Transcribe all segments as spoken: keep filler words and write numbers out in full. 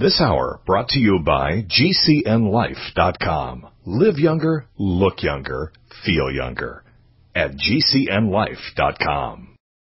This hour brought to you by G C N life dot com. Live younger, look younger, feel younger at G C N life dot com.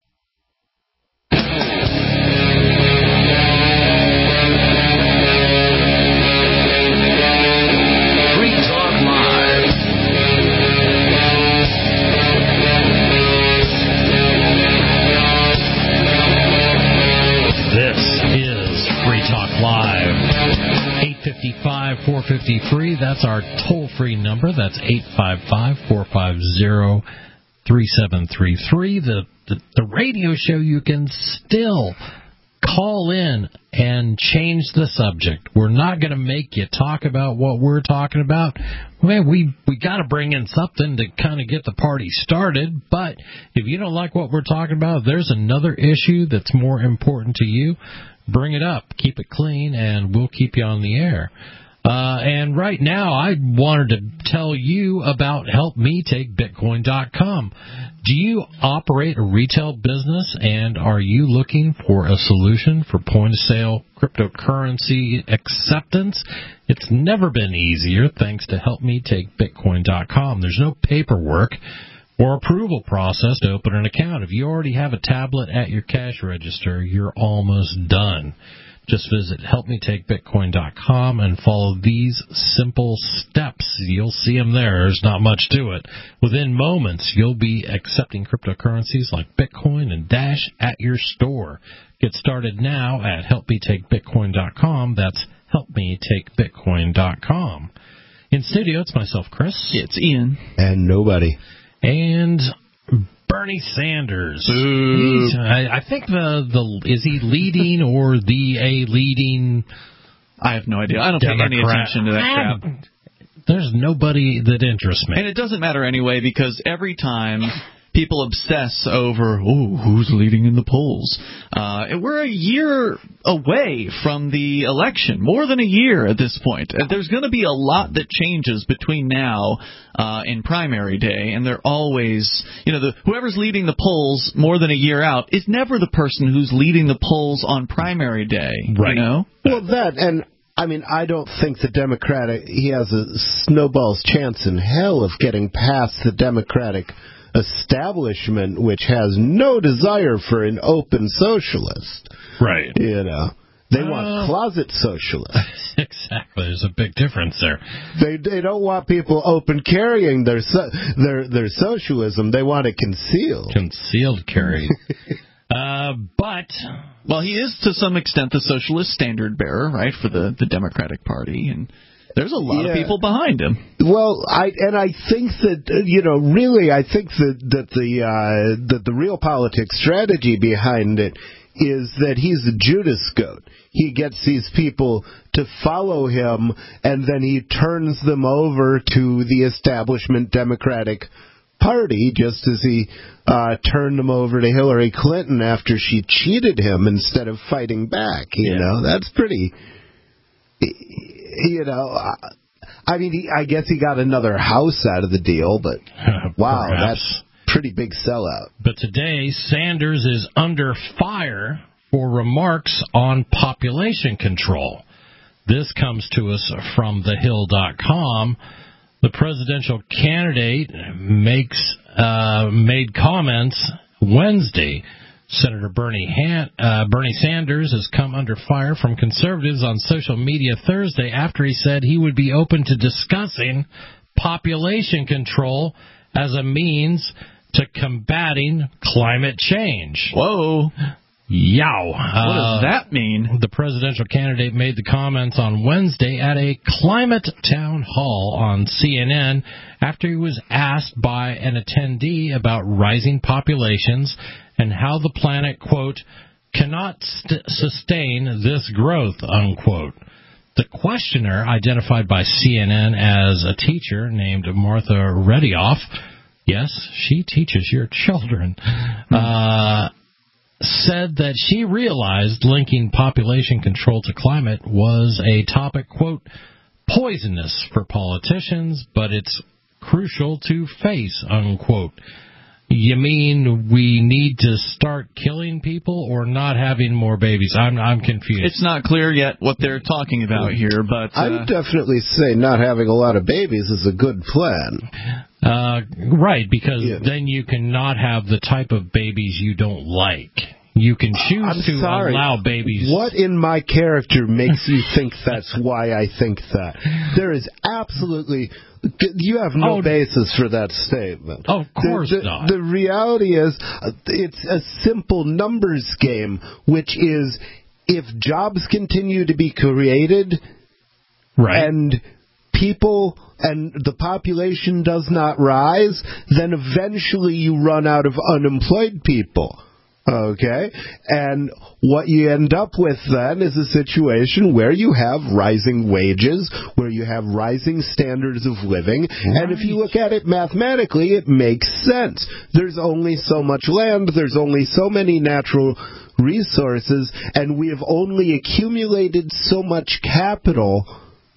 eight five five, four five three, that's our toll-free number. That's eight five five, four five zero, three seven three three. The, the, the radio show, you can still call in and change the subject. We're not going to make you talk about what we're talking about. Well, we we got to bring in something to kind of get the party started, but if you don't like what we're talking about, there's another issue that's more important to you. Bring it up, keep it clean, and we'll keep you on the air. Uh, and right now, I wanted to tell you about help me take bitcoin dot com. Do you operate a retail business, and are you looking for a solution for point-of-sale cryptocurrency acceptance? It's never been easier thanks to help me take bitcoin dot com. There's no paperwork or approval process to open an account. If you already have a tablet at your cash register, you're almost done. Just visit help me take bitcoin dot com and follow these simple steps. You'll see them there. There's not much to it. Within moments, you'll be accepting cryptocurrencies like Bitcoin and Dash at your store. Get started now at help me take bitcoin dot com. That's help me take bitcoin dot com. In studio, it's myself, Chris. It's Ian. And nobody. And Bernie Sanders. He's, I, I think the the is he leading or the a leading? I have no idea. I don't Democrat. pay any attention to that I, crap. There's nobody that interests me. And it doesn't matter anyway, because every time people obsess over, oh, who's leading in the polls? Uh, we're a year away from the election, more than a year at this point. There's going to be a lot that changes between now uh, and primary day, and they're always, you know, the, whoever's leading the polls more than a year out is never the person who's leading the polls on primary day. Right. You know? Well, that, and I mean, I don't think the Democratic, he has a snowball's chance in hell of getting past the Democratic establishment, which has no desire for an open socialist. Right. You know, they uh, want closet socialists. Exactly. There's a big difference there. They they don't want people open carrying their so, their their socialism. They want it concealed. Concealed carry. uh, but well, he is to some extent the socialist standard bearer, right, for the the Democratic Party, and there's a lot yeah. of people behind him. Well, I and I think that, you know, really, I think that that the uh, that the real politics strategy behind it is that he's a Judas goat. He gets these people to follow him, and then he turns them over to the establishment Democratic Party, just as he uh, turned them over to Hillary Clinton after she cheated him instead of fighting back. You yeah. know, that's pretty. You know, I mean, he, I guess he got another house out of the deal, but wow, Perhaps. that's pretty big sellout. But today, Sanders is under fire for remarks on population control. This comes to us from the hill dot com. The presidential candidate makes uh, made comments Wednesday. Senator Bernie, Han- uh, Bernie Sanders has come under fire from conservatives on social media Thursday after he said he would be open to discussing population control as a means to combating climate change. Whoa. Yow. What does Uh, that mean? The presidential candidate made the comments on Wednesday at a climate town hall on C N N after he was asked by an attendee about rising populations and how the planet, quote, cannot st- sustain this growth, unquote. The questioner, identified by C N N as a teacher named Martha Redioff, yes, she teaches your children, uh, said that she realized linking population control to climate was a topic, quote, poisonous for politicians, but it's crucial to face, unquote. You mean we need to start killing people or not having more babies? I'm I'm confused. It's not clear yet what they're talking about here, but uh, I would definitely say not having a lot of babies is a good plan. Uh, right, because Yeah. then you cannot have the type of babies you don't like. You can choose I'm to sorry. allow babies. What in my character makes you think that's why I think that? There is absolutely... You have no Oh, basis for that statement. Of course the, the, not. The reality is, uh, it's a simple numbers game, which is if jobs continue to be created Right. and people and the population does not rise, then eventually you run out of unemployed people. Okay? And what you end up with then is a situation where you have rising wages, where you have rising standards of living, right. And if you look at it mathematically, it makes sense. There's only so much land, there's only so many natural resources, and we have only accumulated so much capital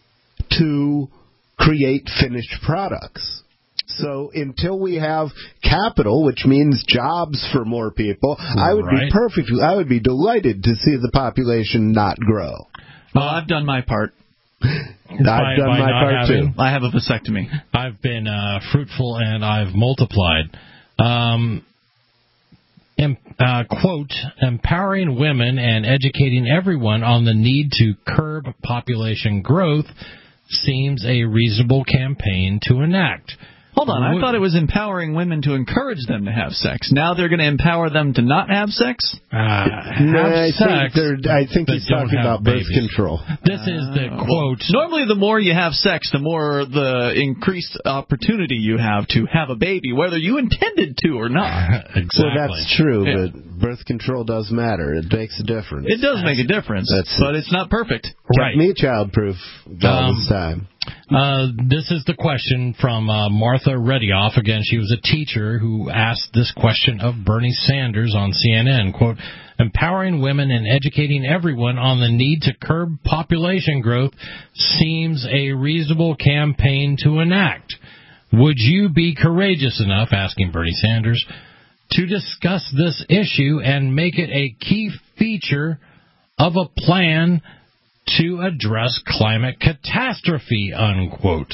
to create finished products. So until we have capital, which means jobs for more people, I would Right. be perfectly, I would be delighted to see the population not grow. well, I've done my part. I've By- done by my not part having- too. I have a vasectomy. I've been uh, fruitful and I've multiplied. Um, em, uh, quote, empowering women and educating everyone on the need to curb population growth seems a reasonable campaign to enact. Hold on, I thought it was empowering women to encourage them to have sex. Now they're going to empower them to not have sex? Uh, No, have I sex, think, they're- I think but he's don't talking have about birth babies. control. This is the Uh, quote. Normally, the more you have sex, the more the increased opportunity you have to have a baby, whether you intended to or not. Exactly. Well, that's true, Yeah. but birth control does matter. It makes a difference. It does make a difference, That's- but it's not perfect. Kept Right. me childproof all Um, this time. Uh, this is the question from uh, Martha Redioff. Again, she was a teacher who asked this question of Bernie Sanders on C N N. Quote, empowering women and educating everyone on the need to curb population growth seems a reasonable campaign to enact. Would you be courageous enough, asking Bernie Sanders, to discuss this issue and make it a key feature of a plan to address climate catastrophe, unquote.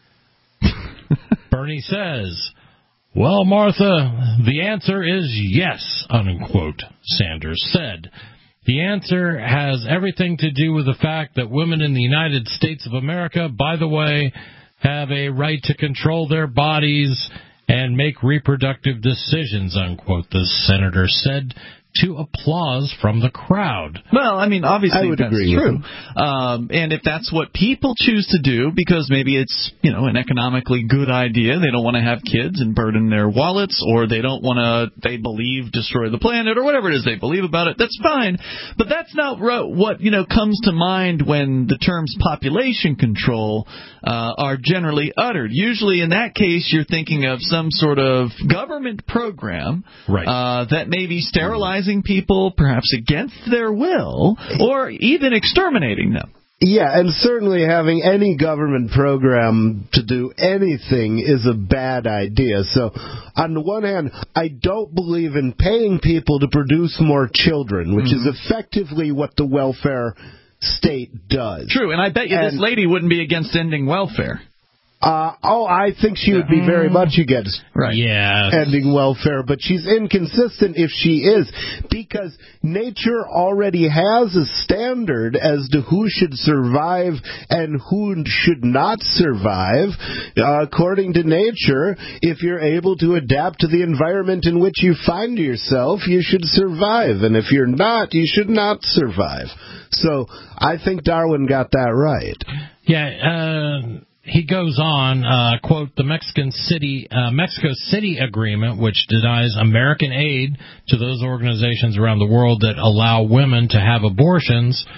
Bernie says, well, Martha, the answer is yes, unquote, Sanders said. The answer has everything to do with the fact that women in the United States of America, by the way, have a right to control their bodies and make reproductive decisions, unquote, the senator said, to applause from the crowd. Well, I mean, obviously I would that's agree with true. him. Um, and if that's what people choose to do, because maybe it's, you know, an economically good idea, they don't want to have kids and burden their wallets, or they don't want to, they believe, destroy the planet, or whatever it is they believe about it, that's fine. But that's not what, you know, comes to mind when the terms population control uh, are generally uttered. Usually in that case, you're thinking of some sort of government program Right. uh, that may be sterilizing people, perhaps against their will, or even exterminating them. Yeah, and certainly having any government program to do anything is a bad idea. So, on the one hand, I don't believe in paying people to produce more children, which mm-hmm. is effectively what the welfare state does. True, and I bet you and, this lady wouldn't be against ending welfare. Uh, oh, I think she would be very much against right. yes. ending welfare, but she's inconsistent if she is, because nature already has a standard as to who should survive and who should not survive. Uh, according to nature, if you're able to adapt to the environment in which you find yourself, you should survive, and if you're not, you should not survive. So I think Darwin got that right. Yeah, uh... He goes on, uh, quote, the Mexican City, uh, Mexico City Agreement, which denies American aid to those organizations around the world that allow women to have abortions,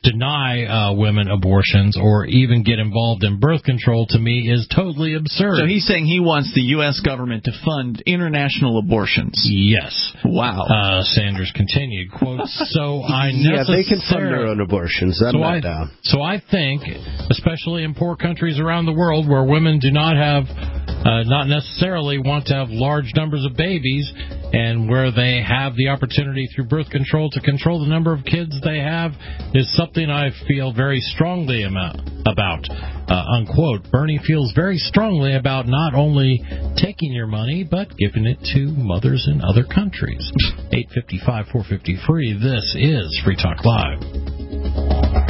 deny uh, women abortions or even get involved in birth control, to me, is totally absurd. So he's saying he wants the U S government to fund international abortions. Yes. Wow. Uh, Sanders continued, quote, so I Yeah, they can fund their own abortions. I'm so not I, down. So I think, especially in poor countries around the world where women do not have, uh, not necessarily want to have large numbers of babies, and where they have the opportunity through birth control to control the number of kids they have, is something I feel very strongly about. Uh, unquote. Bernie feels very strongly about not only taking your money, but giving it to mothers in other countries. eight fifty-five, four fifty, free. This is Free Talk Live.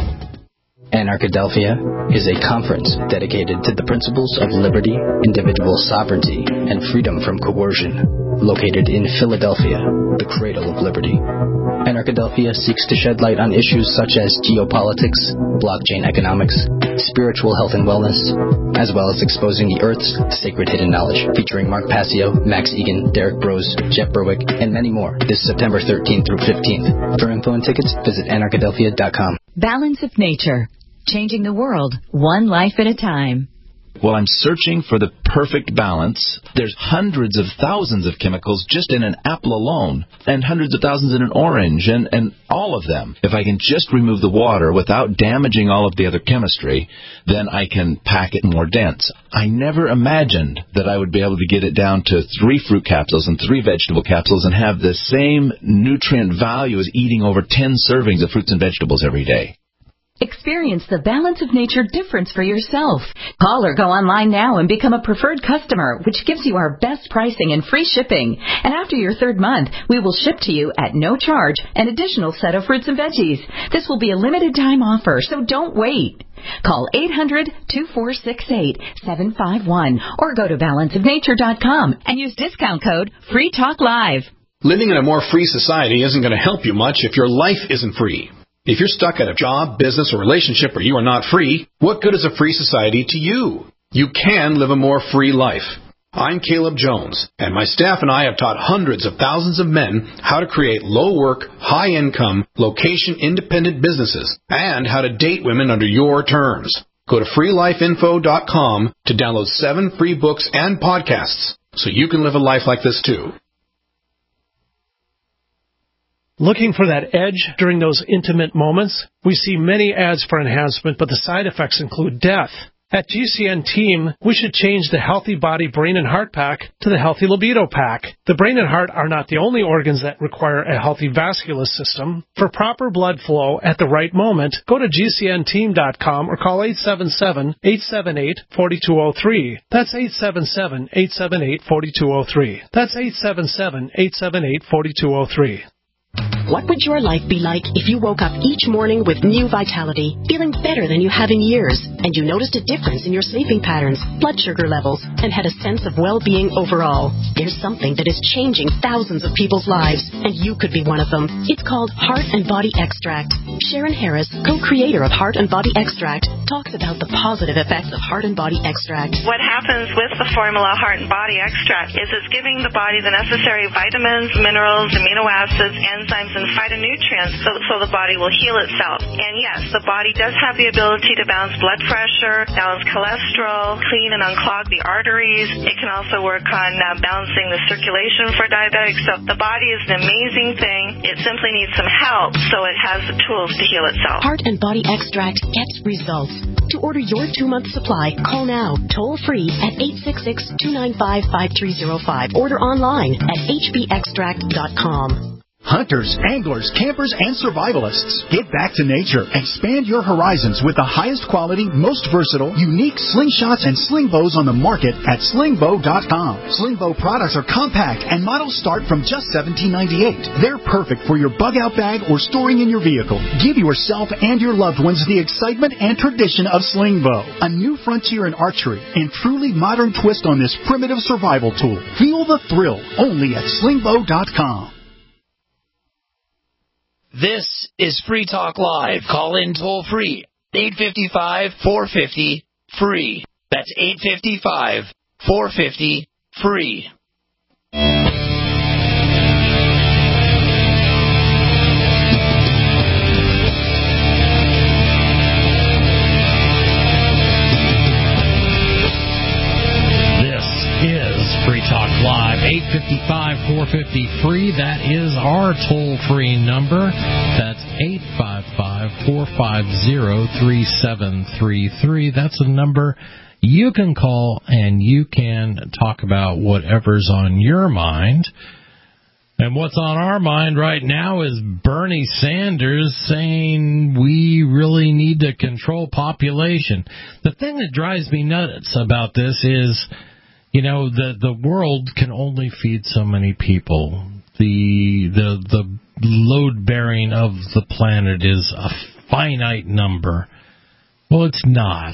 Anarchadelphia is a conference dedicated to the principles of liberty, individual sovereignty, and freedom from coercion, located in Philadelphia, the cradle of liberty. Anarchadelphia seeks to shed light on issues such as geopolitics, blockchain economics, spiritual health and wellness, as well as exposing the Earth's sacred hidden knowledge, featuring Mark Passio, Max Egan, Derek Brose, Jeff Berwick, and many more this September thirteenth through fifteenth. For info and tickets, visit anarchadelphia dot com. Balance of nature. Changing the world, one life at a time. Well, I'm searching for the perfect balance. There's hundreds of thousands of chemicals just in an apple alone, and hundreds of thousands in an orange, and, and all of them. If I can just remove the water without damaging all of the other chemistry, then I can pack it more dense. I never imagined that I would be able to get it down to three fruit capsules and three vegetable capsules and have the same nutrient value as eating over ten servings of fruits and vegetables every day. Experience the Balance of Nature difference for yourself. Call or go online now and become a preferred customer, which gives you our best pricing and free shipping. And after your third month, we will ship to you at no charge an additional set of fruits and veggies. This will be a limited time offer, so don't wait. Call eight hundred, two four six eight, seven five one or go to balance of nature dot com and use discount code FREETALKLIVE. Living in a more free society isn't going to help you much if your life isn't free. If you're stuck at a job, business, or relationship where you are not free, what good is a free society to you? You can live a more free life. I'm Caleb Jones, and my staff and I have taught hundreds of thousands of men how to create low-work, high-income, location-independent businesses and how to date women under your terms. Go to free life info dot com to download seven free books and podcasts so you can live a life like this too. Looking for that edge during those intimate moments? We see many ads for enhancement, but the side effects include death. At G C N Team, we should change the Healthy Body Brain and Heart Pack to the Healthy Libido Pack. The brain and heart are not the only organs that require a healthy vascular system. For proper blood flow at the right moment, go to G C N team dot com or call eight seven seven, eight seven eight, four two zero three. That's eight seven seven, eight seven eight, four two zero three. That's eight seven seven, eight seven eight, four two zero three. What would your life be like if you woke up each morning with new vitality, feeling better than you have in years, and you noticed a difference in your sleeping patterns, blood sugar levels, and had a sense of well-being overall? There's something that is changing thousands of people's lives, and you could be one of them. It's called Heart and Body Extract. Sharon Harris, co-creator of Heart and Body Extract, talks about the positive effects of Heart and Body Extract. What happens with the formula Heart and Body Extract is it's giving the body the necessary vitamins, minerals, amino acids, enzymes, and phytonutrients so, so the body will heal itself. And yes, the body does have the ability to balance blood pressure, balance cholesterol, clean and unclog the arteries. It can also work on uh, balancing the circulation for diabetics. So the body is an amazing thing. It simply needs some help so it has the tools to heal itself. Heart and Body Extract gets results. To order your two-month supply, call now, toll-free at eight six six, two nine five, five three zero five. Order online at h b extract dot com. Hunters, anglers, campers, and survivalists, get back to nature. Expand your horizons with the highest quality, most versatile, unique slingshots and sling bows on the market at sling bow dot com. Sling bow products are compact and models start from just seventeen ninety-eight. They're perfect for your bug-out bag or storing in your vehicle. Give yourself and your loved ones the excitement and tradition of sling bow, a new frontier in archery and truly modern twist on this primitive survival tool. Feel the thrill only at sling bow dot com. This is Free Talk Live. Call in toll free. eight five five, four five zero, free. That's eight five five, four five zero, free. five, four five zero, free. That is our toll-free number. That's eight five five, four five zero, three seven three three. That's the number you can call, and you can talk about whatever's on your mind. And what's on our mind right now is Bernie Sanders saying we really need to control population. The thing that drives me nuts about this is, you know, the the world can only feed so many people. The the the load bearing of the planet is a finite number. Well, it's not.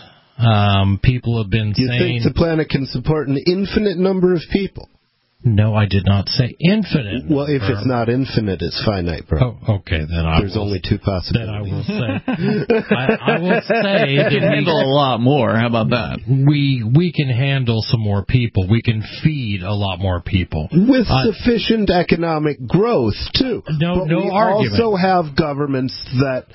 Um, people have been you saying... You think the planet can support an infinite number of people? No, I did not say infinite. Well, if number. it's not infinite, it's finite, bro. Oh, okay, then I There's will, only two possibilities. Then I will say, I, I will say that we can handle a lot more. How about that? We we can handle some more people. We can feed a lot more people with uh, sufficient economic growth too. No, but no we argument. also have governments that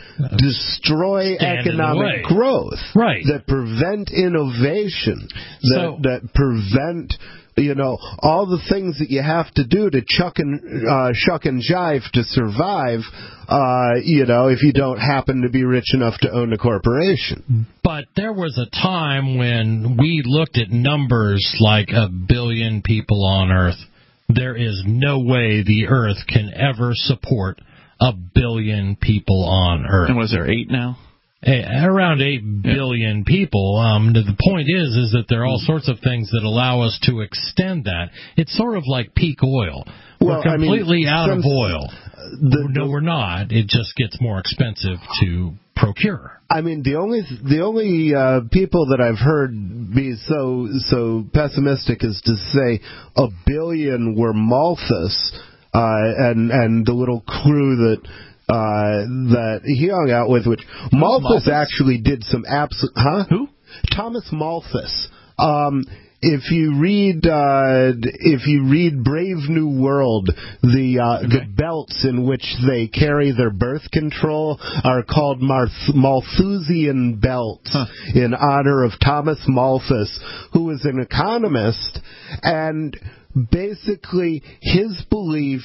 destroy Stand economic growth, right? That prevent innovation, that so, that prevent. You know, all the things that you have to do to chuck and uh, shuck and jive to survive, uh, you know, if you don't happen to be rich enough to own a corporation. But there was a time when we looked at numbers like a billion people on Earth. There is no way the Earth can ever support a billion people on Earth. And was there eight now? Around eight billion people. Um, the point is, is that there are all sorts of things that allow us to extend that. It's sort of like peak oil. Well, we're completely I mean, out of oil. The, no, we're not. It just gets more expensive to procure. I mean, the only the only uh, people that I've heard be so so pessimistic as to say a billion were Malthus uh, and and the little crew that. Uh, that he hung out with, which Malthus, Malthus actually did some absolute... Huh? Who? Thomas Malthus. Um, if you read uh, if you read Brave New World, the uh, okay. the belts in which they carry their birth control are called Marth- Malthusian belts huh. in honor of Thomas Malthus, who was an economist, and basically his belief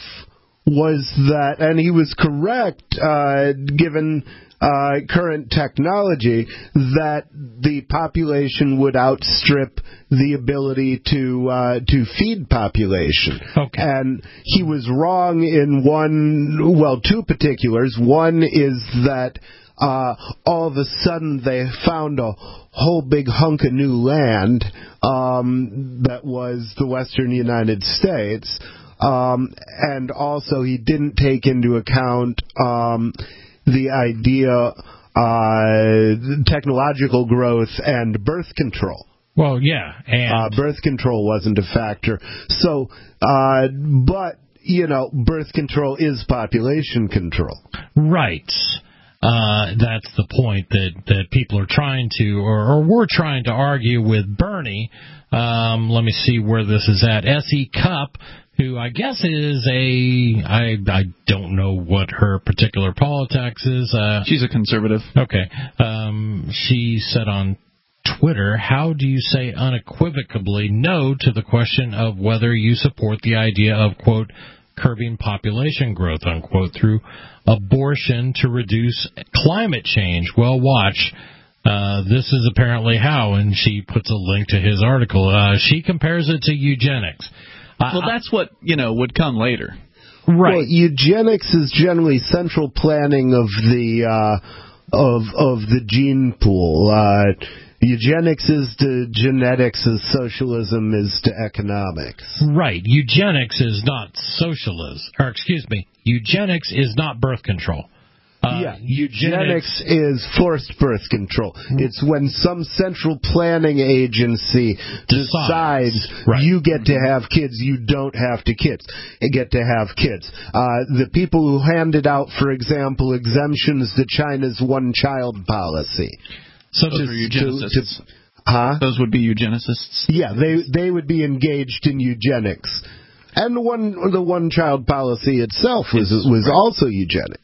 was that, and he was correct, uh, given uh, current technology, that the population would outstrip the ability to uh, to feed population. Okay. And he was wrong in one, well, two particulars. One is that uh, all of a sudden they found a whole big hunk of new land um, that was the western United States. Um, and also, he didn't take into account um, the idea, uh, technological growth and birth control. Well, yeah, and uh, birth control wasn't a factor. So, uh, but you know, birth control is population control. Right. Uh, that's the point that, that people are trying to, or, or we're trying to argue with Bernie. Um, let me see where this is at. S E. Cupp, who I guess is a, I, I don't know what her particular politics is. Uh, She's a conservative. Okay. Um, she said on Twitter, how do you say unequivocally no to the question of whether you support the idea of, quote, curbing population growth, unquote, through abortion to reduce climate change? Well, watch. Uh, this is apparently how, and she puts a link to his article. Uh, she compares it to eugenics. Well, that's what, you know, would come later. Right. Well, eugenics is generally central planning of the uh, of of the gene pool. Uh, eugenics is to genetics as socialism is to economics. Right. Eugenics is not socialism, or excuse me, eugenics is not birth control. Uh, yeah, eugenics is forced birth control. It's when some central planning agency decides, decides right. you get to have kids, you don't have to kids. You get to have kids. Uh, the people who handed out, for example, exemptions to China's one-child policy. So those are eugenicists. To, to, huh? Those would be eugenicists? Yeah, they they would be engaged in eugenics. And the one the one-child policy itself was was right. also eugenics.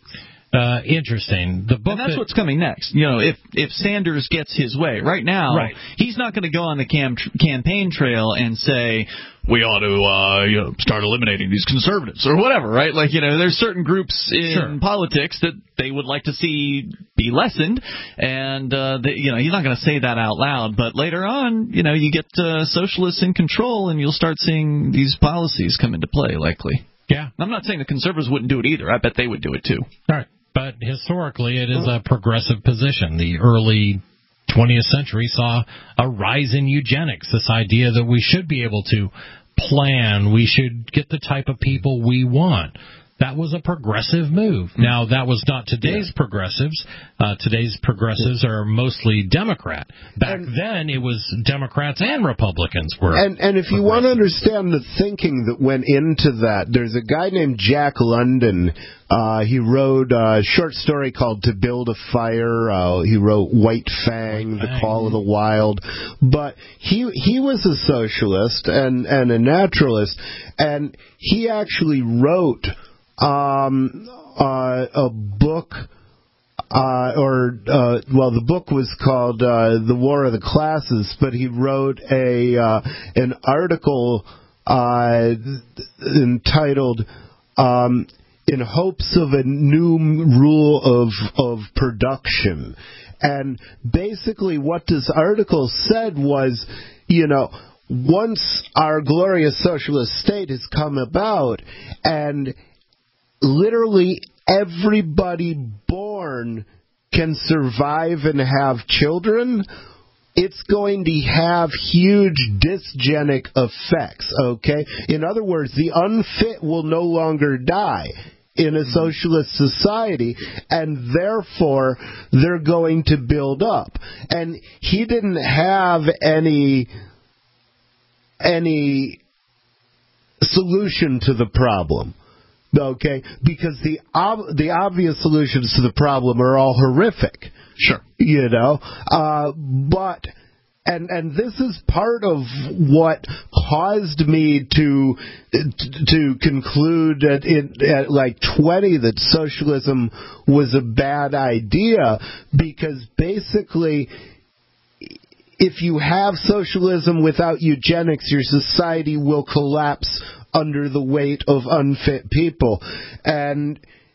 Uh, interesting. The book and that's that, what's coming next. You know, if if Sanders gets his way, right now, right. he's not going to go on the cam- campaign trail and say, we ought to uh, you know, start eliminating these conservatives or whatever, right? Like, you know, there's certain groups in sure. politics that they would like to see be lessened, and uh, they, you know, he's not going to say that out loud. But later on, you know, you get uh, socialists in control, and you'll start seeing these policies come into play, likely. Yeah. I'm not saying the conservatives wouldn't do it either. I bet they would do it too. All right. But historically, it is a progressive position. The early twentieth century saw a rise in eugenics, this idea that we should be able to plan, we should get the type of people we want. That was a progressive move. Now, that was not today's yeah. progressives. Uh, today's progressives are mostly Democrat. Back and, then, it was Democrats and Republicans were. And, and if you want to understand the thinking that went into that, there's a guy named Jack London. Uh, he wrote a short story called To Build a Fire. Uh, he wrote White Fang, White The Fang. Call of the Wild. But he he was a socialist and, and a naturalist, and he actually wrote Um, uh, a book, uh, or, uh, well, the book was called, uh, The War of the Classes, but he wrote a, uh, an article, uh, entitled, um, In Hopes of a New Rule of, of Production. And basically what this article said was, you know, once our glorious socialist state has come about, and literally everybody born can survive and have children, it's going to have huge dysgenic effects, okay? In other words, the unfit will no longer die in a socialist society, and therefore they're going to build up. And he didn't have any any solution to the problem. Okay, because the ob- the obvious solutions to the problem are all horrific. Sure, you know, uh, but and and this is part of what caused me to to conclude at, in, at like twenty that socialism was a bad idea, because basically, if you have socialism without eugenics, your society will collapse under the weight of unfit people. And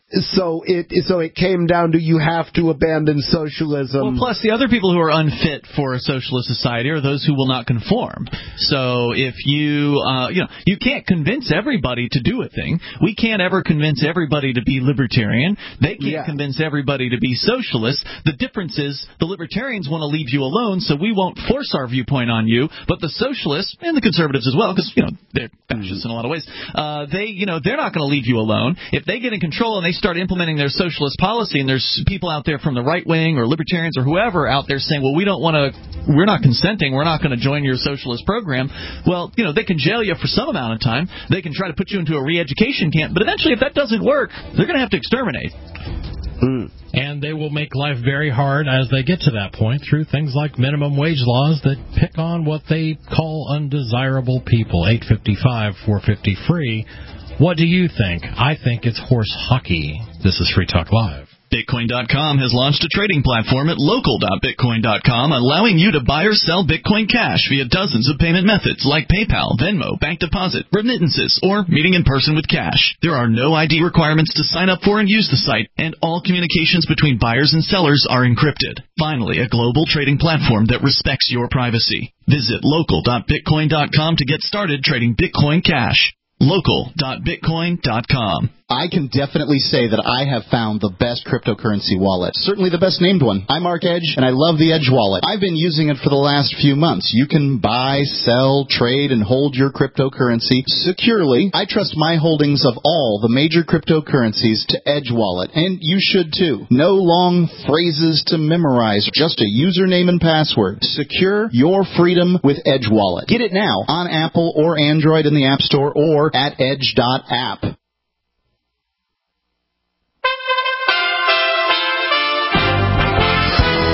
so it so it came down to you have to abandon socialism. Well, plus the other people who are unfit for a socialist society are those who will not conform. So if you, uh, you know, you can't convince everybody to do a thing. We can't ever convince everybody to be libertarian. They can't yeah. convince everybody to be socialist. The difference is the libertarians want to leave you alone, so we won't force our viewpoint on you. But the socialists and the conservatives as well, because you know they're fascists in a lot of ways. Uh, they, you know, they're not going to leave you alone. If they get in control and they start implementing their socialist policy, and there's people out there from the right wing or libertarians or whoever out there saying, well, we don't want to, we're not consenting, we're not going to join your socialist program. Well, you know, they can jail you for some amount of time. They can try to put you into a re-education camp. But eventually, if that doesn't work, they're going to have to exterminate. Mm. And they will make life very hard as they get to that point through things like minimum wage laws that pick on what they call undesirable people. eight five five, four five zero, free. What do you think? I think it's horse hockey. This is Free Talk Live. Bitcoin dot com has launched a trading platform at local dot bitcoin dot com, allowing you to buy or sell Bitcoin Cash via dozens of payment methods like PayPal, Venmo, bank deposit, remittances, or meeting in person with cash. There are no I D requirements to sign up for and use the site, and all communications between buyers and sellers are encrypted. Finally, a global trading platform that respects your privacy. Visit local dot bitcoin dot com to get started trading Bitcoin Cash. local dot bitcoin dot com. I can definitely say that I have found the best cryptocurrency wallet. Certainly the best named one. I'm Mark Edge, and I love the Edge wallet. I've been using it for the last few months. You can buy, sell, trade, and hold your cryptocurrency securely. I trust my holdings of all the major cryptocurrencies to Edge wallet, and you should too. No long phrases to memorize, just a username and password. Secure your freedom with Edge wallet. Get it now on Apple or Android in the App Store or at edge dot app. U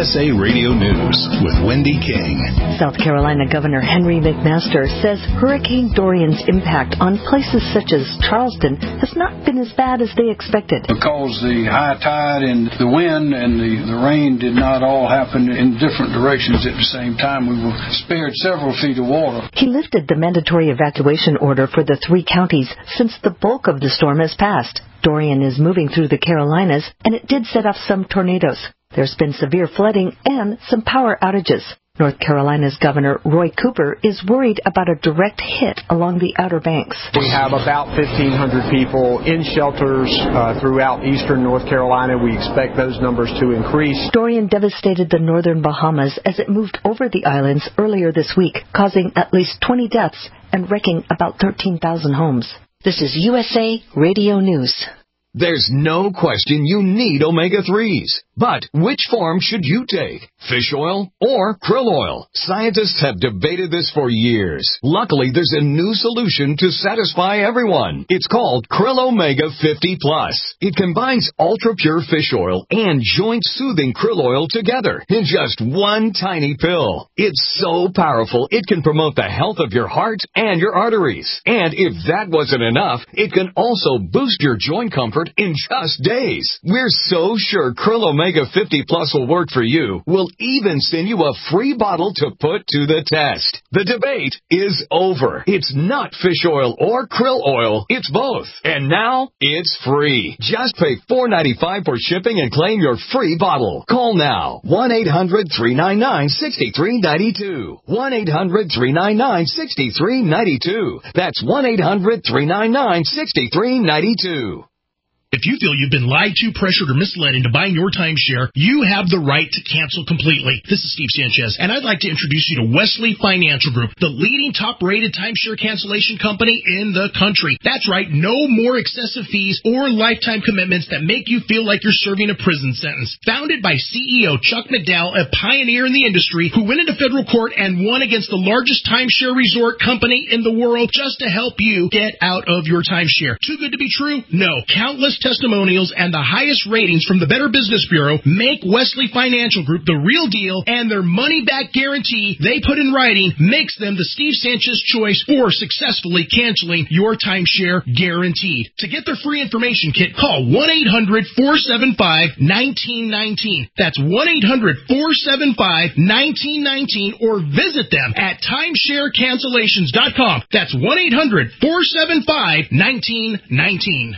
S A Radio News with Wendy King. South Carolina Governor Henry McMaster says Hurricane Dorian's impact on places such as Charleston has not been as bad as they expected. Because the high tide and the wind and the, the rain did not all happen in different directions at the same time, we were spared several feet of water. He lifted the mandatory evacuation order for the three counties since the bulk of the storm has passed. Dorian is moving through the Carolinas, and it did set off some tornadoes. There's been severe flooding and some power outages. North Carolina's Governor Roy Cooper is worried about a direct hit along the Outer Banks. We have about fifteen hundred people in shelters uh, throughout eastern North Carolina. We expect those numbers to increase. Dorian devastated the northern Bahamas as it moved over the islands earlier this week, causing at least twenty deaths and wrecking about thirteen thousand homes. This is U S A Radio News. There's no question you need omega threes. But which form should you take? Fish oil or krill oil? Scientists have debated this for years. Luckily, there's a new solution to satisfy everyone. It's called Krill Omega fifty plus. It combines ultra-pure fish oil and joint-soothing krill oil together in just one tiny pill. It's so powerful, it can promote the health of your heart and your arteries. And if that wasn't enough, it can also boost your joint comfort in just days. We're so sure Krill Omega fifty plus will work for you. We'll even send you a free bottle to put to the test. The debate is over. It's not fish oil or krill oil. It's both. And now it's free. Just pay four dollars and ninety-five cents for shipping and claim your free bottle. Call now. one eight hundred three nine nine six three nine two. one eight hundred three nine nine six three nine two. That's one eight hundred three nine nine six three nine two. If you feel you've been lied to, pressured, or misled into buying your timeshare, you have the right to cancel completely. This is Steve Sanchez, and I'd like to introduce you to Wesley Financial Group, the leading top-rated timeshare cancellation company in the country. That's right, no more excessive fees or lifetime commitments that make you feel like you're serving a prison sentence. Founded by C E O Chuck McDowell, a pioneer in the industry who went into federal court and won against the largest timeshare resort company in the world just to help you get out of your timeshare. Too good to be true? No. Countless testimonials and the highest ratings from the Better Business Bureau make Wesley Financial Group the real deal, and their money-back guarantee they put in writing makes them the Steve Sanchez choice for successfully canceling your timeshare guaranteed. To get their free information kit, call one eight hundred four seven five one nine one nine. That's one eight hundred four seven five one nine one nine, or visit them at timeshare cancellations dot com. That's one eight hundred four seven five one nine one nine.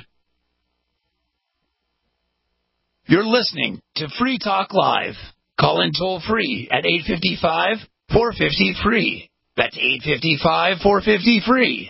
You're listening to Free Talk Live. Call in toll free at eight five five, four five zero, free. That's eight five five, four five zero, free.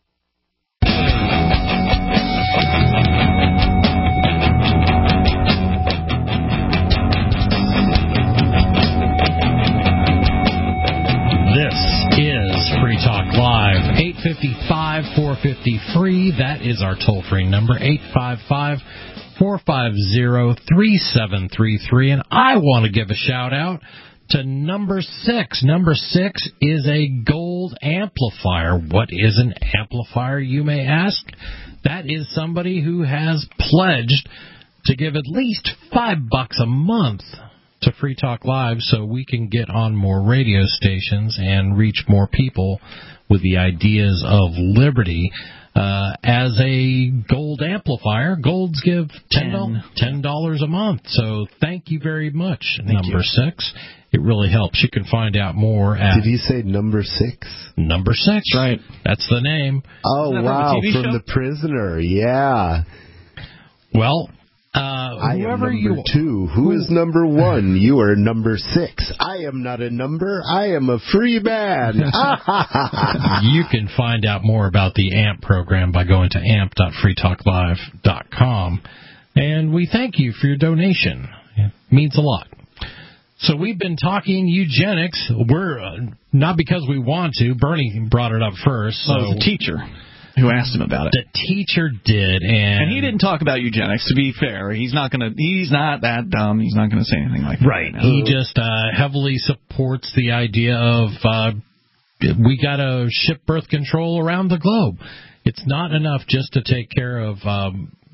This is Free Talk Live. eight five five, four five zero, free. That is our toll-free number, eight five five, four five zero, three seven three three. And I want to give a shout-out to number six. Number six is a gold amplifier. What is an amplifier, you may ask? That is somebody who has pledged to give at least five bucks a month to Free Talk Live so we can get on more radio stations and reach more people with the ideas of liberty. Uh, as a gold amplifier, golds give ten dollars, ten dollars a month. So thank you very much, thank number you. six. It really helps. You can find out more at... Did you say number six? Number six. Right. That's the name. Oh, wow, from, from The Prisoner, yeah. Well... Uh, I am number you, two. Who, who is number one? You are number six. I am not a number. I am a free man. You can find out more about the A M P program by going to amp dot free talk live dot com. And we thank you for your donation. It means a lot. So we've been talking eugenics. We're uh, not because we want to. Bernie brought it up first. So well, the teacher who asked him about it. The teacher did, and and he didn't talk about eugenics. To be fair, he's not going to. He's not that dumb. He's not going to say anything like that. Right. Right he just uh, heavily supports the idea of uh, we got to ship birth control around the globe. It's not enough just to take care of um,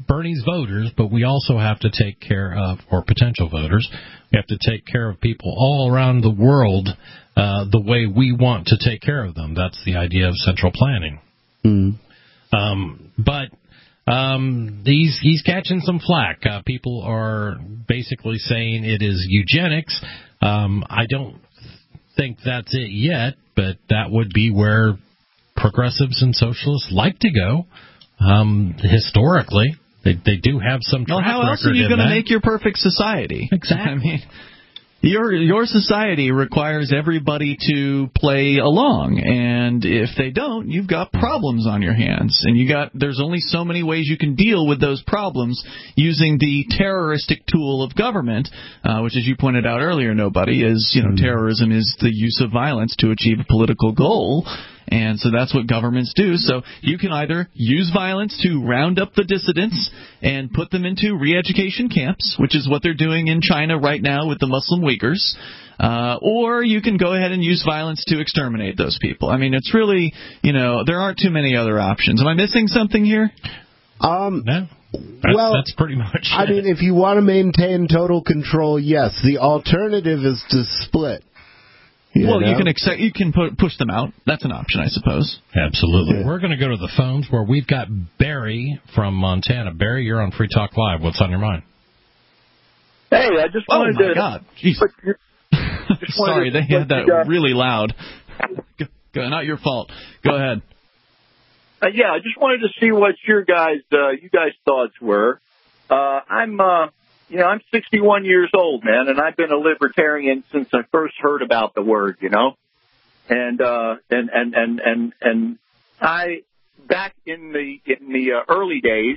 Bernie's voters, but we also have to take care of, or potential voters, we have to take care of people all around the world uh, the way we want to take care of them. That's the idea of central planning. Mm. Um, but um, he's, he's catching some flack. Uh, people are basically saying it is eugenics. Um, I don't think that's it yet, but that would be where progressives and socialists like to go. Um, historically, they they do have some track well, how else are record you in going to that. make your perfect society? Exactly. I mean, your your society requires everybody to play along, and if they don't, you've got problems on your hands. And you got there's only so many ways you can deal with those problems using the terroristic tool of government, uh, which, as you pointed out earlier, nobody is you know mm-hmm. terrorism is the use of violence to achieve a political goal. And so that's what governments do. So you can either use violence to round up the dissidents and put them into re-education camps, which is what they're doing in China right now with the Muslim Uyghurs, uh, or you can go ahead and use violence to exterminate those people. I mean, it's really, you know, there aren't too many other options. Am I missing something here? Um, no. That's, well, that's pretty much I it. mean, if you want to maintain total control, yes. The alternative is to split. You well, know? you can accept, you can pu- push them out. That's an option, I suppose. Absolutely. Yeah. We're going to go to the phones where we've got Barry from Montana. Barry, you're on Free Talk Live. What's on your mind? Hey, I just wanted to... Oh, my to, God. Jeez. Just Sorry, they had that uh, really loud. Go, go, not your fault. Go ahead. Uh, yeah, I just wanted to see what your guys, uh, you guys' thoughts were. Uh, I'm... Uh, You know, I'm sixty-one years old, man, and I've been a libertarian since I first heard about the word, you know. And uh and and and and and I back in the in the uh, early days,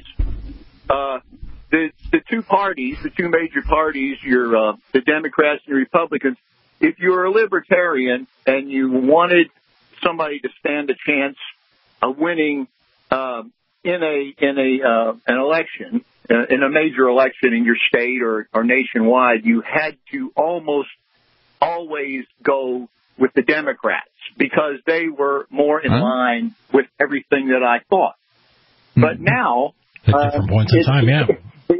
uh the the two parties, the two major parties, your uh, the Democrats and the Republicans, if you were a libertarian and you wanted somebody to stand a chance of winning uh, in a in a uh, an election, in a major election in your state or, or nationwide, you had to almost always go with the Democrats because they were more in huh? line with everything that I thought. Mm-hmm. But now, at different uh, points in time, yeah,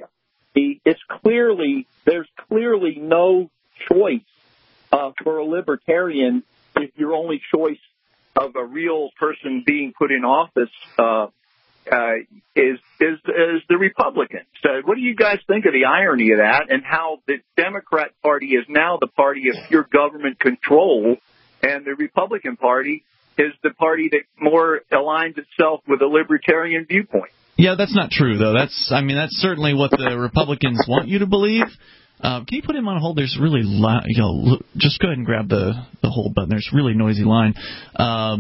it's, it's clearly there's clearly no choice uh, for a libertarian if your only choice of a real person being put in office Uh, Uh, is is is the Republicans. So what do you guys think of the irony of that and how the Democrat Party is now the party of pure government control and the Republican Party is the party that more aligns itself with a libertarian viewpoint? Yeah, that's not true, though. That's I mean, that's certainly what the Republicans want you to believe. Uh, can you put him on hold? There's really loud, you know, just go ahead and grab the, the hold button. There's a really noisy line. Um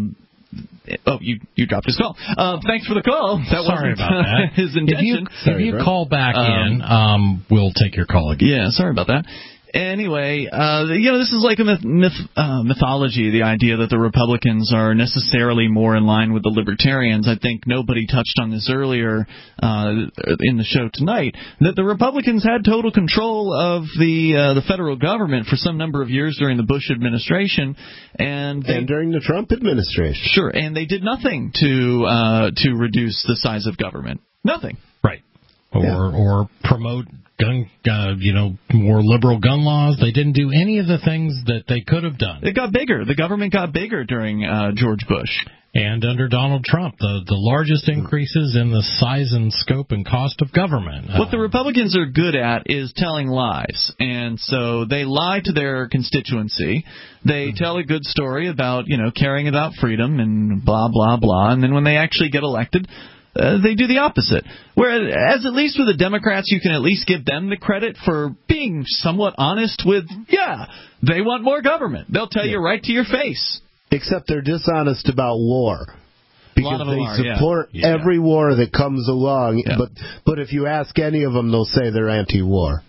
Oh, you you dropped his call. Uh, thanks for the call. That sorry wasn't about that. his intention. If you, if you call back um, in, um, we'll take your call again. Yeah, sorry about that. Anyway, uh, you know, this is like a myth, myth, uh, mythology, the idea that the Republicans are necessarily more in line with the Libertarians. I think nobody touched on this earlier uh, in the show tonight, that the Republicans had total control of the uh, the federal government for some number of years during the Bush administration. And, they, and during the Trump administration. Sure, and they did nothing to uh, to reduce the size of government. Nothing. Right. Or, yeah. or promote gun, uh, you know, more liberal gun laws. They didn't do any of the things that they could have done. It got bigger. The government got bigger during uh, George Bush. And under Donald Trump, the, the largest increases in the size and scope and cost of government. What the Republicans are good at is telling lies. And so they lie to their constituency. They tell a good story about, you know, caring about freedom and blah, blah, blah. And then when they actually get elected, Uh, they do the opposite. Whereas, at least with the Democrats, you can at least give them the credit for being somewhat honest with, yeah, they want more government. They'll tell yeah. you right to your face. Except they're dishonest about war. Because they are, support yeah. every yeah. war that comes along. Yeah. But but if you ask any of them, they'll say they're anti-war.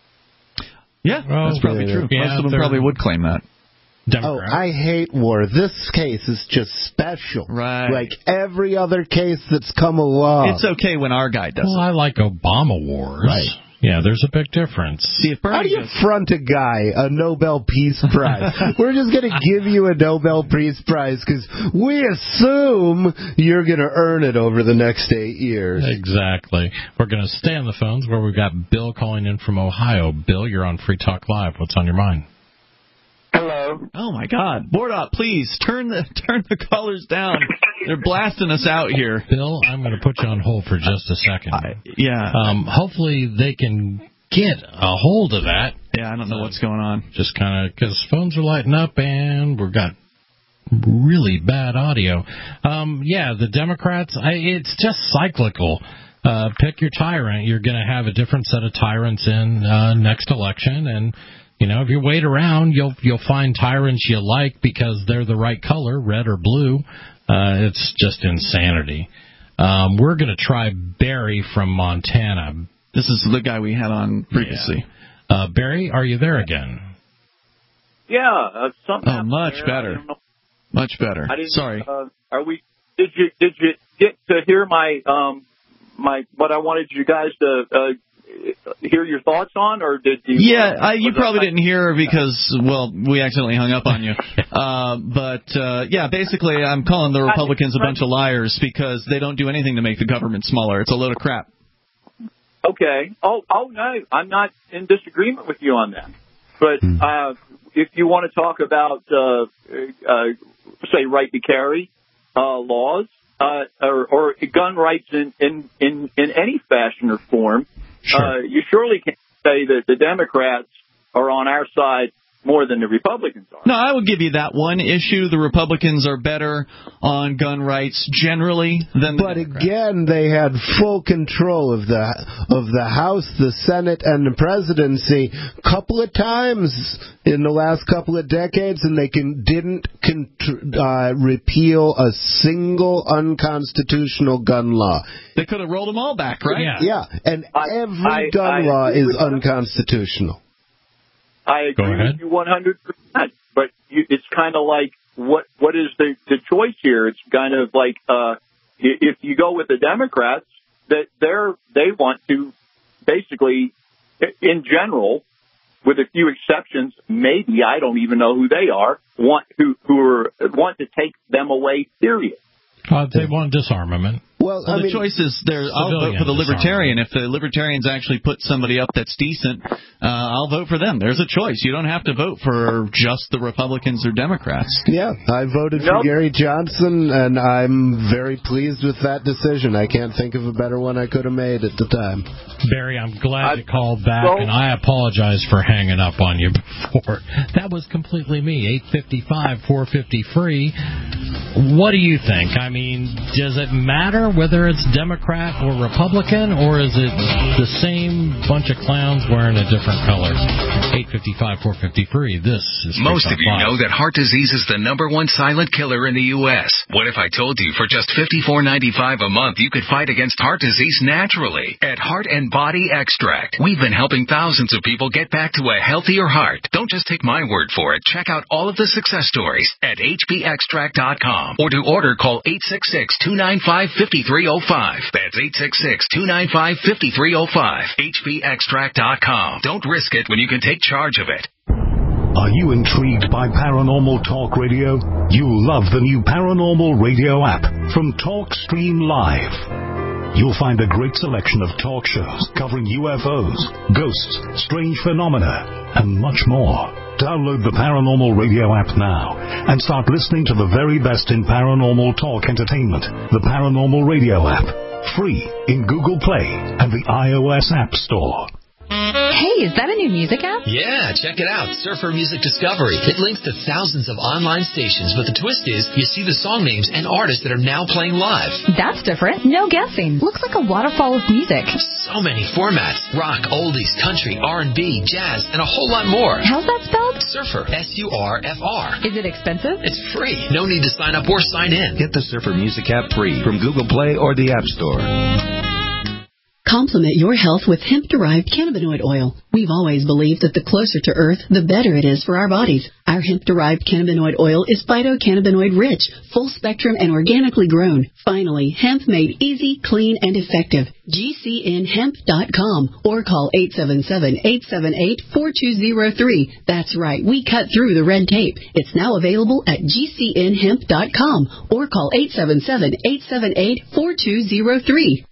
Yeah, well, that's probably true. Yeah, Most of them probably would claim that. Democrat. Oh, I hate war. This case is just special. Right. Like every other case that's come along. It's okay when our guy does well, it. I like Obama wars. Right. Yeah, there's a big difference. See, if How do you front a guy a Nobel Peace Prize? We're just going to give you a Nobel Peace Prize because we assume you're going to earn it over the next eight years. Exactly. We're going to stay on the phones where we've got Bill calling in from Ohio. Bill, you're on Free Talk Live. What's on your mind? Hello. Oh, my God. Board up, please. Turn the turn the callers down. They're blasting us out here. Bill, I'm going to put you on hold for just a second. I, yeah. Um, hopefully they can get a hold of that. Yeah, I don't know uh, what's going on. Just kind of, because phones are lighting up and we've got really bad audio. Um, yeah, the Democrats, I, it's just cyclical. Uh, pick your tyrant. You're going to have a different set of tyrants in uh, next election, and you know, if you wait around, you'll you'll find tyrants you like because they're the right color, red or blue. Uh, it's just insanity. Um, we're going to try Barry from Montana. This is the guy we had on previously. Yeah. Uh, Barry, are you there again? Yeah, uh, something. Oh, much there. better. Much better. I didn't, Sorry. Uh, are we? Did you did you get to hear my um my what I wanted you guys to uh, hear your thoughts on, or did you? Yeah, uh, I, you probably I, didn't hear because well, we accidentally hung up on you. uh, but uh, yeah, basically, I'm calling the Republicans a bunch of liars because they don't do anything to make the government smaller. It's a load of crap. Okay. Oh, oh no, I'm not in disagreement with you on that. But uh, if you want to talk about, uh, uh, say, right to carry uh, laws uh, or, or gun rights in, in, in, in any fashion or form, sure. uh, you surely can't say that the Democrats are on our side more than the Republicans are. No, I would give you that one issue. The Republicans are better on gun rights generally than the But Democrats. again, they had full control of the of the House, the Senate, and the presidency a couple of times in the last couple of decades, and they can, didn't con- uh, repeal a single unconstitutional gun law. They could have rolled them all back, right? Yeah, yeah and I, every I, gun I law is them. unconstitutional. I agree with you one hundred percent, but you, it's kind of like, what what is the, the choice here? It's kind of like, uh, if you go with the Democrats, that they're, they want to basically, in general, with a few exceptions, maybe, I don't even know who they are, want who, who are, want to take them away, period. Uh, they want disarmament. Well, well I the mean, choice is there. I'll vote for the Libertarian. If the Libertarians actually put somebody up that's decent, uh, I'll vote for them. There's a choice. You don't have to vote for just the Republicans or Democrats. Yeah, I voted nope. for Gary Johnson, and I'm very pleased with that decision. I can't think of a better one I could have made at the time. Barry, I'm glad I, you called back, so, and I apologize for hanging up on you before. That was completely me. eight fifty-five, four fifty free. What do you think? I mean, does it matter whether it's Democrat or Republican, or is it the same bunch of clowns wearing a different color? eight fifty-five, four fifty free. This is Most of you know that heart disease is the number one silent killer in the U S What if I told you for just fifty-four ninety-five a month you could fight against heart disease naturally at Heart and Body Extract? We've been helping thousands of people get back to a healthier heart. Don't just take my word for it. Check out all of the success stories at h b extract dot com. Or to order, call eight six six, two nine five, five three zero five. That's eight six six, two nine five, five three zero five. h b extract dot com. Don't risk it when you can take charge of it. Are you intrigued by Paranormal Talk Radio? You'll love the new Paranormal Radio app from TalkStream Live. You'll find a great selection of talk shows covering U F Os, ghosts, strange phenomena, and much more. Download the Paranormal Radio app now and start listening to the very best in paranormal talk entertainment. The Paranormal Radio app, free in Google Play and the iOS App Store. Hey, is that a new music app? Yeah, check it out. Surfer Music Discovery. It links to thousands of online stations, but the twist is you see the song names and artists that are now playing live. That's different. No guessing. Looks like a waterfall of music. So many formats. Rock, oldies, country, R and B, jazz, and a whole lot more. How's that spelled? Surfer. S U R F R. Is it expensive? It's free. No need to sign up or sign in. Get the Surfer Music app free from Google Play or the App Store. Complement your health with hemp-derived cannabinoid oil. We've always believed that the closer to Earth, the better it is for our bodies. Our hemp-derived cannabinoid oil is phytocannabinoid rich, full spectrum, and organically grown. Finally, hemp made easy, clean, and effective. G C N hemp dot com or call eight seven seven, eight seven eight, four two zero three. That's right, we cut through the red tape. It's now available at G C N hemp dot com or call eight seven seven, eight seven eight, four two zero three.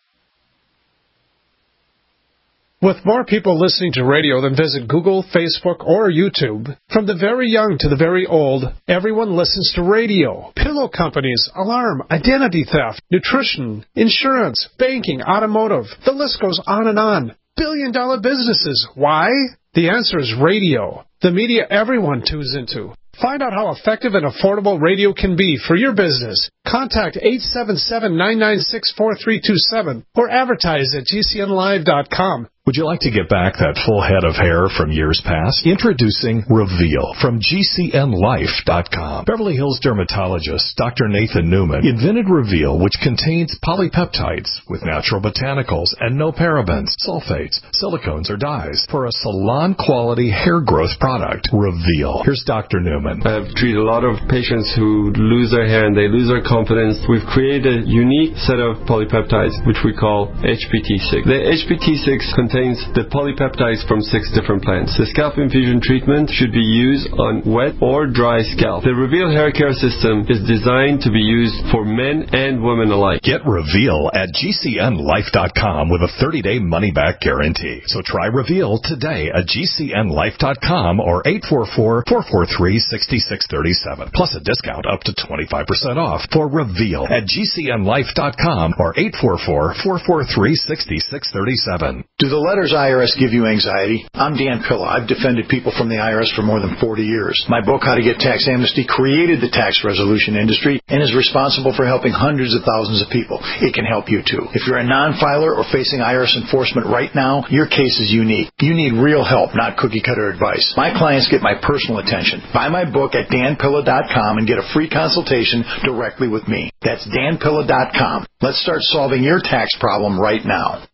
With more people listening to radio than visit Google, Facebook, or YouTube, from the very young to the very old, everyone listens to radio. Pillow companies, alarm, identity theft, nutrition, insurance, banking, automotive. The list goes on and on. Billion-dollar businesses. Why? The answer is radio. The media everyone tunes into. Find out how effective and affordable radio can be for your business. Contact eight seven seven, nine nine six, four three two seven or advertise at G C N live dot com. Would you like to get back that full head of hair from years past? Introducing Reveal from G C N life dot com. Beverly Hills dermatologist Doctor Nathan Newman invented Reveal, which contains polypeptides with natural botanicals and no parabens, sulfates, silicones, or dyes for a salon-quality hair growth product. Reveal. Here's Doctor Newman. I've treated a lot of patients who lose their hair and they lose their confidence. We've created a unique set of polypeptides, which we call H P T six. The H P T six contains the polypeptides from six different plants. The scalp infusion treatment should be used on wet or dry scalp. The Reveal hair care system is designed to be used for men and women alike. Get Reveal at G C N life dot com with a thirty-day money-back guarantee. So try Reveal today at G C N life dot com or eight four four, four four three, six six three seven. Plus a discount up to twenty-five percent off for Reveal at G C N life dot com or eight four four, four four three, six six three seven. Do the letters I R S give you anxiety? I'm Dan Pilla. I've defended people from the I R S for more than forty years. My book, How to Get Tax Amnesty, created the tax resolution industry and is responsible for helping hundreds of thousands of people. It can help you too. If you're a non-filer or facing I R S enforcement right now, your case is unique. You need real help, not cookie-cutter advice. My clients get my personal attention. Buy my book at Dan Pilla dot com and get a free consultation directly with me. That's Dan Pilla dot com. Let's start solving your tax problem right now.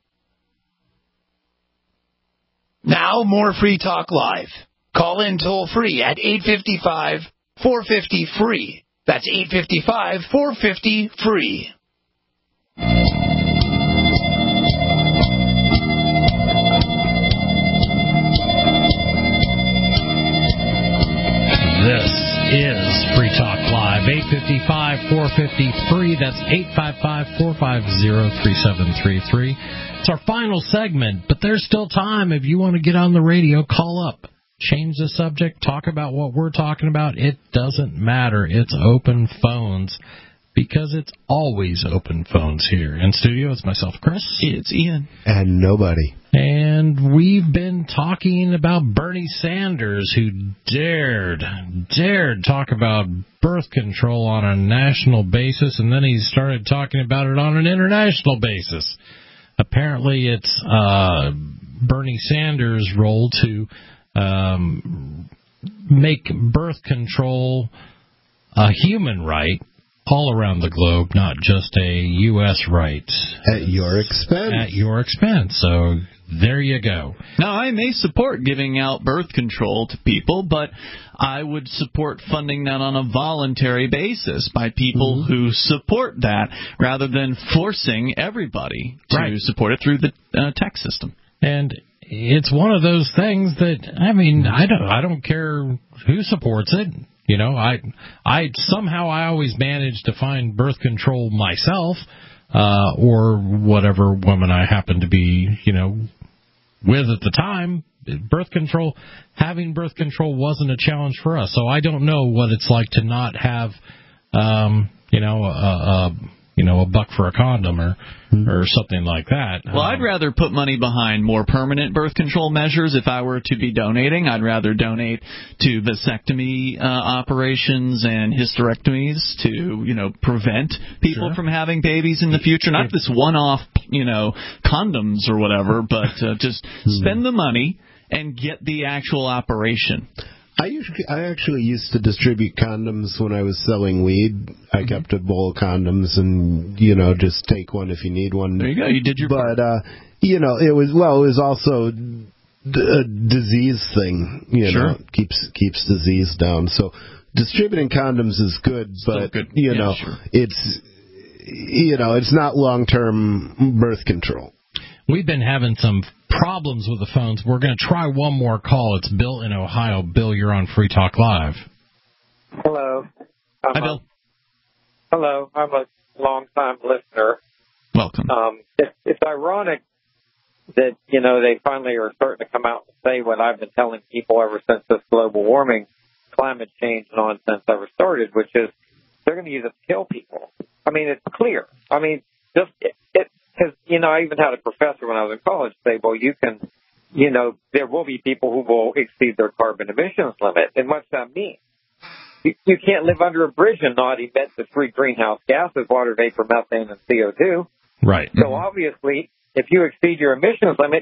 Now, more Free Talk Live. Call in toll-free at eight five five, four five zero, free. That's eight five five, four five zero, free. This is Free Talk Live. eight five five, four five zero, free. That's eight five five, four five zero, three seven three three. It's our final segment, but there's still time. If you want to get on the radio, call up. Change the subject. Talk about what we're talking about. It doesn't matter. It's open phones because it's always open phones here. In studio, it's myself, Chris. It's Ian. And nobody. And we've been talking about Bernie Sanders, who dared, dared talk about birth control on a national basis, and then he started talking about it on an international basis. Apparently, it's uh, Bernie Sanders' role to um, make birth control a human right all around the globe, not just a U S right. At your expense. At your expense. So there you go. Now, I may support giving out birth control to people, but I would support funding that on a voluntary basis by people mm-hmm. who support that rather than forcing everybody to right. support it through the uh, tax system. And it's one of those things that, I mean, I don't, I don't care who supports it. You know, I, I somehow I always manage to find birth control myself, uh, or whatever woman I happen to be, you know, with at the time. Birth control, having birth control wasn't a challenge for us. So I don't know what it's like to not have, um, you know, a, a you know, a buck for a condom or or something like that. Well, um, I'd rather put money behind more permanent birth control measures if I were to be donating. I'd rather donate to vasectomy uh, operations and hysterectomies to, you know, prevent people sure. from having babies in the future. Not this one-off, you know, condoms or whatever, but uh, just spend the money and get the actual operation. I usually, I actually used to distribute condoms when I was selling weed. I mm-hmm. kept a bowl of condoms, and you know, just take one if you need one. There you go. You did your but part. uh, you know, it was well, it was also a disease thing. You sure. know, keeps keeps disease down. So distributing condoms is good, but good. you yeah, know, sure. it's you know, it's not long term birth control. We've been having some problems with the phones. We're going to try one more call. It's Bill in Ohio. Bill, you're on Free Talk Live. Hello. I'm Hi, Bill. A, hello. I'm a long-time listener. Welcome. Um, it, it's ironic that, you know, they finally are starting to come out and say what I've been telling people ever since this global warming, climate change nonsense ever started, which is they're going to use it to kill people. I mean, it's clear. I mean, just it, it Because, you know, I even had a professor when I was in college say, well, you can, you know, there will be people who will exceed their carbon emissions limit. And what's that mean? You, you can't live under a bridge and not emit the three greenhouse gases, water vapor, methane, and C O two. Right. So obviously, if you exceed your emissions limit,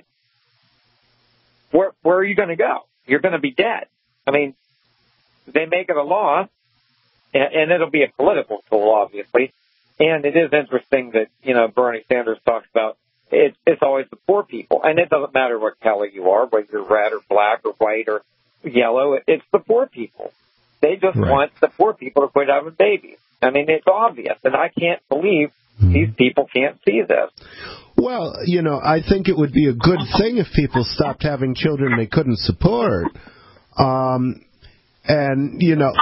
where, where are you going to go? You're going to be dead. I mean, they make it a law, and, and it'll be a political tool, obviously. And it is interesting that, you know, Bernie Sanders talks about it, it's always the poor people. And it doesn't matter what color you are, whether you're red or black or white or yellow. It's the poor people. They just right. want the poor people to quit having babies. I mean, it's obvious. And I can't believe mm. these people can't see this. Well, you know, I think it would be a good thing if people stopped having children they couldn't support. Um, and, you know...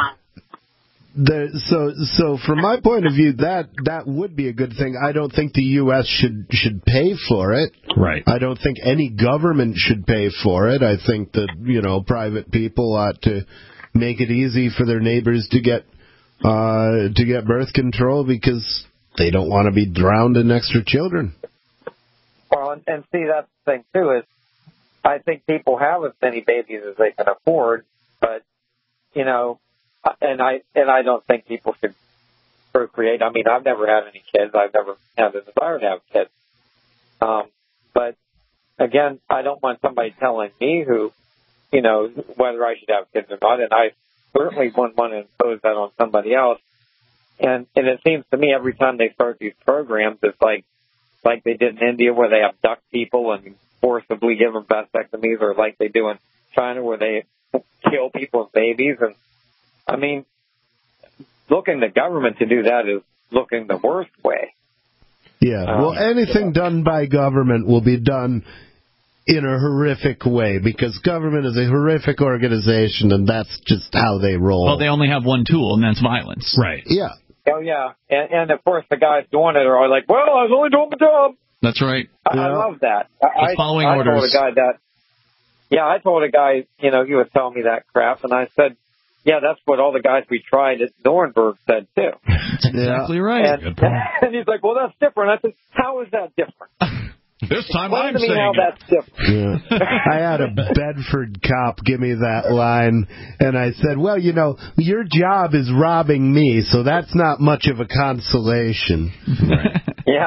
The, so, so from my point of view, that that would be a good thing. I don't think the U S should should pay for it. Right. I don't think any government should pay for it. I think that you know private people ought to make it easy for their neighbors to get uh, to get birth control because they don't want to be drowned in extra children. Well, and, and see that's the thing too is I think people have as many babies as they can afford, but you know. And I and I don't think people should procreate. I mean, I've never had any kids. I've never had the desire to have kids. Um, but again, I don't want somebody telling me who, you know, whether I should have kids or not. And I certainly wouldn't want to impose that on somebody else. And and it seems to me every time they start these programs, it's like like they did in India where they abduct people and forcibly give them vasectomies, or like they do in China where they kill people's babies. And I mean, looking the government to do that is looking the worst way. Yeah, well, um, anything yeah. done by government will be done in a horrific way because government is a horrific organization, and that's just how they roll. Well, they only have one tool, and that's violence. Right. Yeah. Oh, yeah. And, and of course, the guys doing it are all like, well, I was only doing my job. That's right. I, yeah. I love that. I, Just following I, orders. I told a guy that, yeah, I told a guy, you know, he was telling me that crap, and I said, yeah, that's what all the guys we tried at Nuremberg said, too. That's exactly right. And, Good point. and he's like, well, that's different. I said, how is that different? This time Explain I'm to me saying how it. that's different. Yeah. I had a Bedford cop give me that line, and I said, well, you know, your job is robbing me, so that's not much of a consolation. Right. Yeah.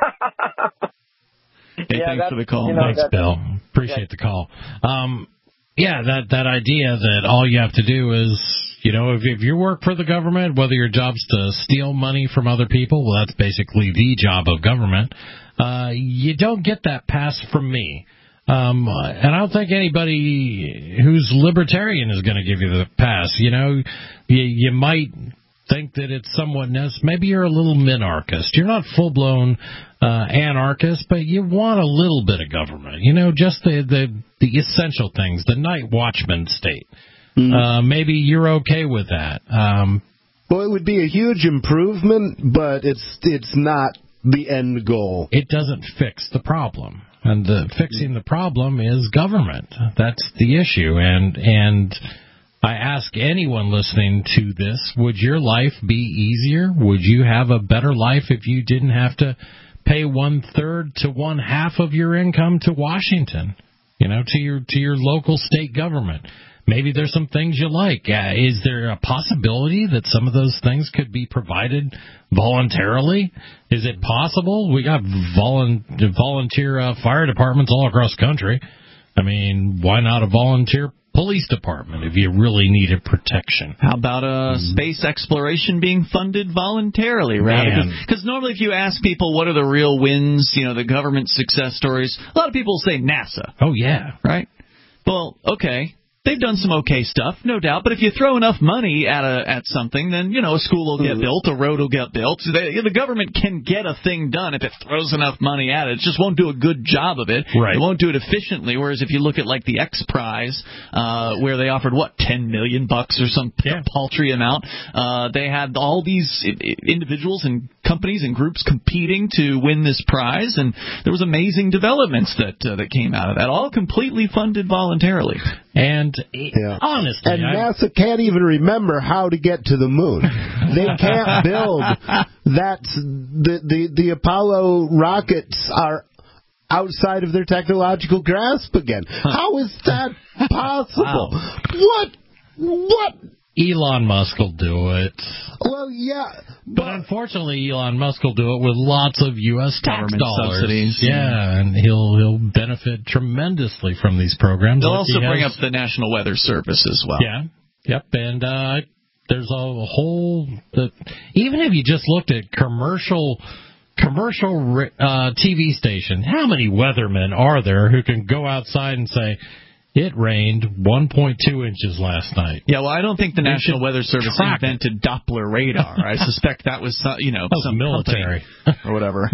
Hey, yeah, thanks for the call. You know, Thanks, Bill. Appreciate yeah. the call. Um, yeah, that, that idea that all you have to do is, you know, if, if you work for the government, whether your job's to steal money from other people, well, that's basically the job of government. Uh, you don't get that pass from me. Um, and I don't think anybody who's libertarian is going to give you the pass. You know, you, you might think that it's somewhat necessary. Maybe you're a little minarchist. You're not full-blown uh, anarchist, but you want a little bit of government. You know, just the, the, the essential things, the night watchman state. Mm. Uh, maybe you're okay with that. Um, well, it would be a huge improvement, but it's it's not the end goal. It doesn't fix the problem. And the, fixing the problem is government. That's the issue. And and I ask anyone listening to this, would your life be easier? Would you have a better life if you didn't have to pay one-third to one-half of your income to Washington, you know, to your to your local state government? Maybe there's some things you like. Uh, is there a possibility that some of those things could be provided voluntarily? Is it possible? We got volun- volunteer uh, fire departments all across the country. I mean, why not a volunteer police department if you really needed protection. How about uh, mm. space exploration being funded voluntarily, right? Because normally if you ask people what are the real wins, you know, the government success stories, a lot of people say NASA. Oh, yeah. Right? Well, okay. They've done some okay stuff, no doubt. But if you throw enough money at a at something, then, you know, a school will get built, a road will get built. So they, the government can get a thing done if it throws enough money at it. It just won't do a good job of it. Right. It won't do it efficiently. Whereas if you look at, like, the X Prize, uh, where they offered, what, ten million bucks or some yeah. paltry amount, uh, they had all these individuals and companies and groups competing to win this prize, and there was amazing developments that uh, that came out of that, all completely funded voluntarily. And yeah. honestly, and I, NASA can't even remember how to get to the moon. They can't build that. The, the the Apollo rockets are outside of their technological grasp again. How is that possible? Wow. What? What? Elon Musk will do it. Well, yeah. But, but unfortunately, Elon Musk will do it with lots of U S tax government dollars. subsidies. Yeah, and he'll he'll benefit tremendously from these programs. They'll like also he bring has. up the National Weather Service as well. Yeah, yep, and uh, there's a whole... The, even if you just looked at commercial... commercial uh, T V station, how many weathermen are there who can go outside and say, it rained one point two inches last night? Yeah, well, I don't think the they National Weather Service invented it. Doppler radar. I suspect that was, uh, you know, that was some military or whatever.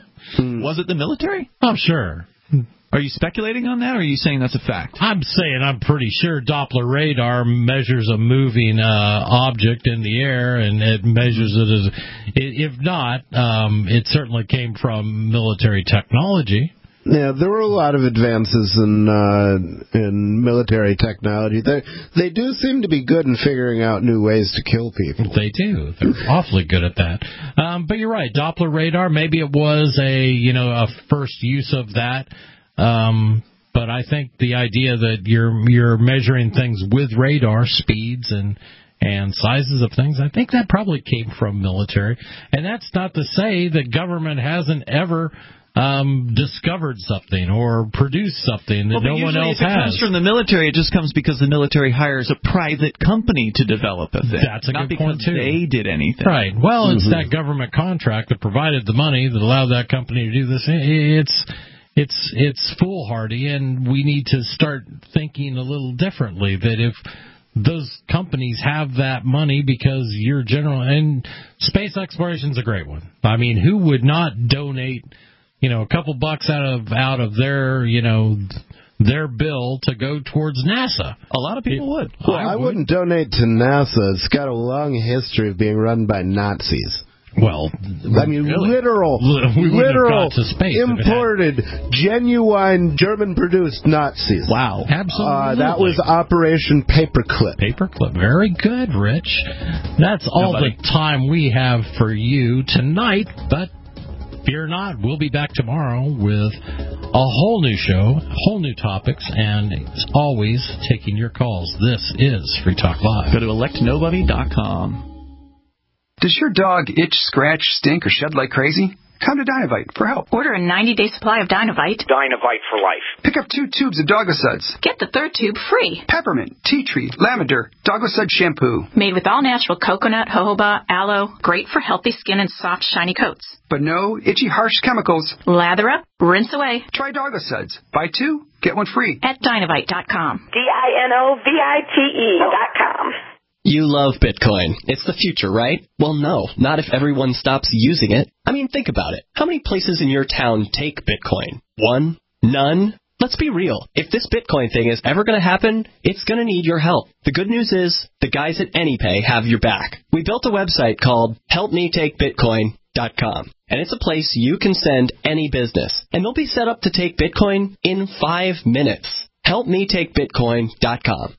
Was it the military? I'm sure. Are you speculating on that, or are you saying that's a fact? I'm saying I'm pretty sure Doppler radar measures a moving uh, object in the air, and it measures it as... If not, um, it certainly came from military technology. Yeah, there were a lot of advances in uh, in military technology. They they do seem to be good in figuring out new ways to kill people. They do. They're awfully good at that. Um, but you're right, Doppler radar. Maybe it was a you know a first use of that. Um, but I think the idea that you're you're measuring things with radar speeds and and sizes of things, I think that probably came from military. And that's not to say that government hasn't ever um, discovered something or produced something that well, no one else if it has. comes from the military, it just comes because the military hires a private company to develop a thing. That's a not good because point, too. They did anything. Right. Well, mm-hmm. it's that government contract that provided the money that allowed that company to do this. It's it's it's foolhardy, and we need to start thinking a little differently. That if those companies have that money because you're general, and space exploration's a great one. I mean, who would not donate, you know, a couple bucks out of out of their, you know, their bill to go towards NASA? A lot of people would. Well, I, I would. wouldn't donate to NASA. It's got a long history of being run by Nazis. Well, I mean, really? literal, we literal, to space imported, genuine, German-produced Nazis. Wow, absolutely. Uh, that was Operation Paperclip. Paperclip, very good, Rich. That's all Nobody. the time we have for you tonight, but fear not, we'll be back tomorrow with a whole new show, whole new topics, and as always, taking your calls. This is Free Talk Live. Go to elect nobody dot com. Does your dog itch, scratch, stink, or shed like crazy? Come to Dynovite for help. Order a ninety-day supply of Dynovite. Dynovite for life. Pick up two tubes of Dogosuds. Get the third tube free. Peppermint, tea tree, lavender, Dogosud shampoo. Made with all-natural coconut, jojoba, aloe. Great for healthy skin and soft, shiny coats. But no itchy, harsh chemicals. Lather up, rinse away. Try Dogosuds. Buy two, get one free. At Dynovite dot com. D I N O V I T E dot com. You love Bitcoin. It's the future, right? Well, no, not if everyone stops using it. I mean, think about it. How many places in your town take Bitcoin? One? None? Let's be real. If this Bitcoin thing is ever going to happen, it's going to need your help. The good news is the guys at AnyPay have your back. We built a website called help me take bitcoin dot com, and it's a place you can send any business, and they'll be set up to take Bitcoin in five minutes. help me take bitcoin dot com.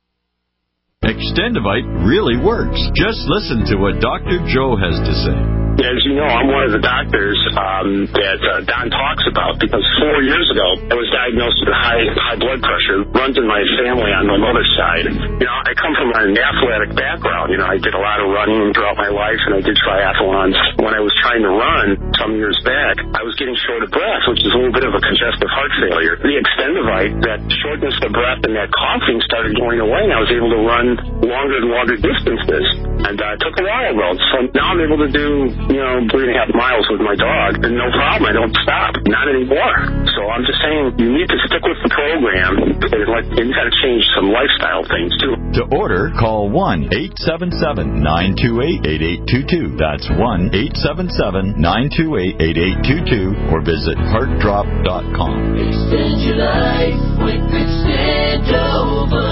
Extendivite really works. Just listen to what Doctor Joe has to say. As you know, I'm one of the doctors um, that uh, Don talks about because four years ago I was diagnosed with high high blood pressure. Runs in my family on my mother's side. You know, I come from an athletic background. You know, I did a lot of running throughout my life, and I did triathlons. When I was trying to run some years back, I was getting short of breath, which is a little bit of a congestive heart failure. The Extendivite, that shortness of breath and that coughing started going away, and I was able to run longer and longer distances. And uh, it took a while, though. So now I'm able to do, you know, three and a half miles with my dog, and no problem. I don't stop. Not anymore. So I'm just saying, you need to stick with the program, and like, you got to change some lifestyle things, too. To order, call one eight seven seven, nine two eight, eight eight two two. That's one eight seven seven, nine two eight, eight eight two two, or visit heart drop dot com. Extend your life with Extendovite.